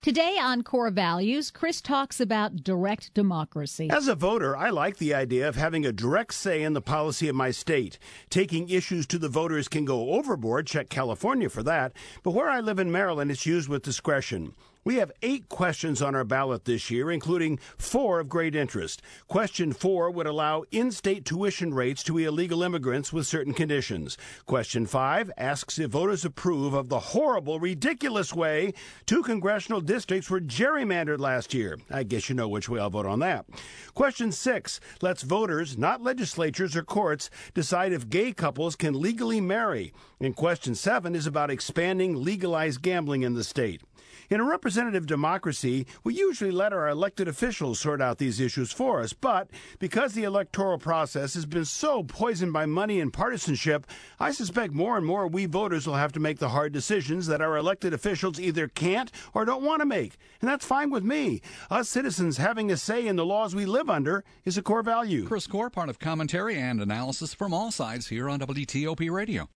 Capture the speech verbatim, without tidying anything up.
Today on Core Values, Chris talks about direct democracy. As a voter, I like the idea of having a direct say in the policy of my state. Taking issues to the voters can go overboard. Check California for that. But where I live in Maryland, it's used with discretion. We have eight questions on our ballot this year, including four of great interest. Question four would allow in-state tuition rates to illegal immigrants with certain conditions. Question five asks if voters approve of the horrible, ridiculous way two congressional districts were gerrymandered last year. I guess you know which way I'll vote on that. Question six lets voters, not legislatures or courts, decide if gay couples can legally marry. And question seven is about expanding legalized gambling in the state. In a representative democracy, we usually let our elected officials sort out these issues for us, but because the electoral process has been so poisoned by money and partisanship, I suspect more and more we voters will have to make the hard decisions that our elected officials either can't or don't want to make. And that's fine with me. Us citizens having a say in the laws we live under is a core value. Chris Core, part of commentary and analysis from all sides here on W T O P Radio.